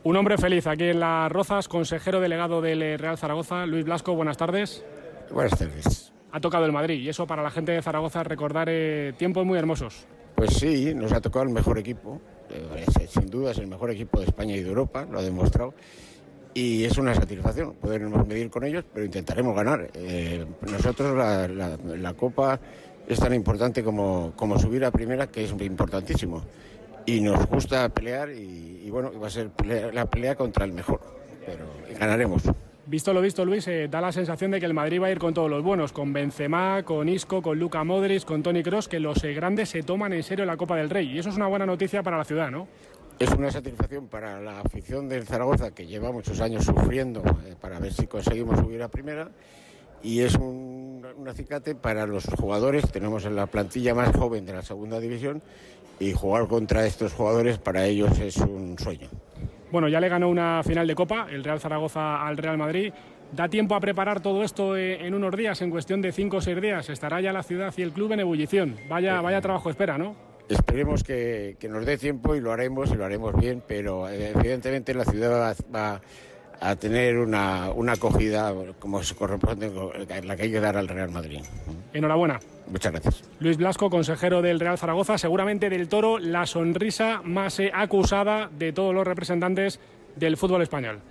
Un hombre feliz aquí en Las Rozas, consejero delegado del Real Zaragoza, Luis Blasco, buenas tardes. Buenas tardes. Ha tocado el Madrid y eso para la gente de Zaragoza recordar tiempos muy hermosos. Pues sí, nos ha tocado el mejor equipo, sin duda es el mejor equipo de España y de Europa, lo ha demostrado. Y es una satisfacción podernos medir con ellos, pero intentaremos ganar. Nosotros la Copa es tan importante como subir a primera, que es importantísimo. Y nos gusta pelear y bueno, va a ser la pelea contra el mejor, pero ganaremos. Visto lo visto, Luis, da la sensación de que el Madrid va a ir con todos los buenos, con Benzema, con Isco, con Luka Modric, con Toni Kroos, que los grandes se toman en serio la Copa del Rey. Y eso es una buena noticia para la ciudad, ¿no? Es una satisfacción para la afición del Zaragoza, que lleva muchos años sufriendo para ver si conseguimos subir a primera, y es un acicate para los jugadores. Tenemos en la plantilla más joven de la segunda división y jugar contra estos jugadores para ellos es un sueño. Bueno, ya le ganó una final de Copa el Real Zaragoza al Real Madrid. ¿Da tiempo a preparar todo esto en unos días, en cuestión de 5 o 6 días? Estará ya la ciudad y el club en ebullición. Vaya trabajo espera, ¿no? Esperemos que nos dé tiempo y lo haremos bien, pero evidentemente la ciudad va a tener una acogida como se corresponde, la que hay que dar al Real Madrid. Enhorabuena. Muchas gracias. Luis Blasco, consejero del Real Zaragoza, seguramente del Toro la sonrisa más acusada de todos los representantes del fútbol español.